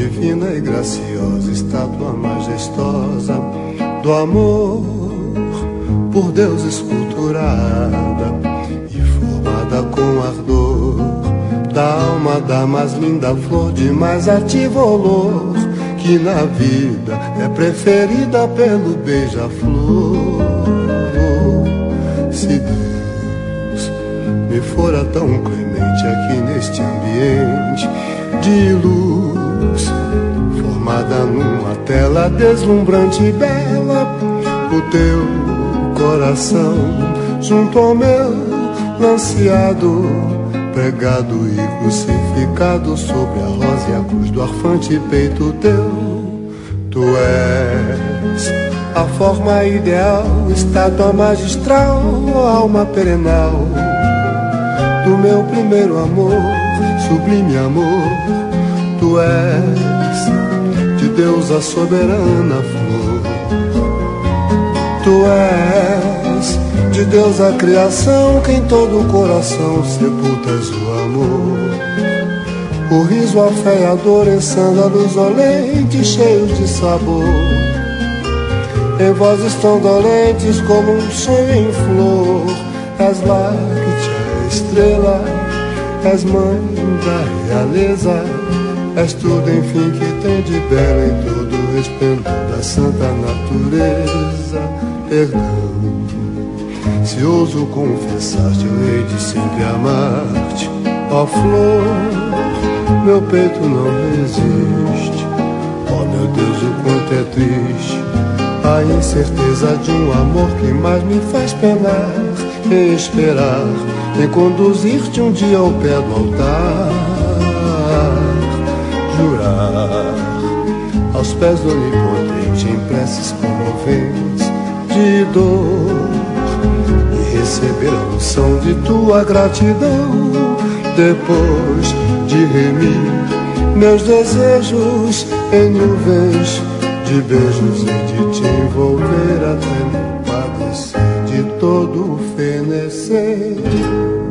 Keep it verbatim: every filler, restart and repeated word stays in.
divina e graciosa, estátua majestosa do amor, por Deus esculturada e formada com ardor da alma da mais linda flor, de mais ativo olor, que na vida é preferida pelo beija-flor. Se Deus me fora tão clemente aqui neste ambiente de luz, formada numa tela deslumbrante e bela, o teu coração junto ao meu lanceado, pregado e crucificado sobre a rosa e a cruz do arfante peito teu. Tu és a forma ideal, estátua magistral, alma perenal do meu primeiro amor, sublime amor. Tu és de Deus a soberana flor. Tu és de Deus a criação, que em todo o coração sepultas o amor. O riso, a fé e a dor em sândalos olentes cheios de sabor, em vozes tão dolentes como um sonho em flor. És Láctea, estrela, és mãe da realeza, és tudo enfim que tem de belo em todo o resplendor da santa natureza. Perdão se ouso confessar-te, eu hei de sempre amar-te, ó flor, meu peito não resiste. Ó meu Deus, o quanto é triste a incerteza de um amor que mais me faz penar, em esperar, em conduzir-te um dia ao pé do altar, jurar aos pés do Onipotente em preces comoventes de dor, e receber a unção de tua gratidão, depois de remir meus desejos em nuvens de beijos e de te envolver até me padecer de todo o fenecer.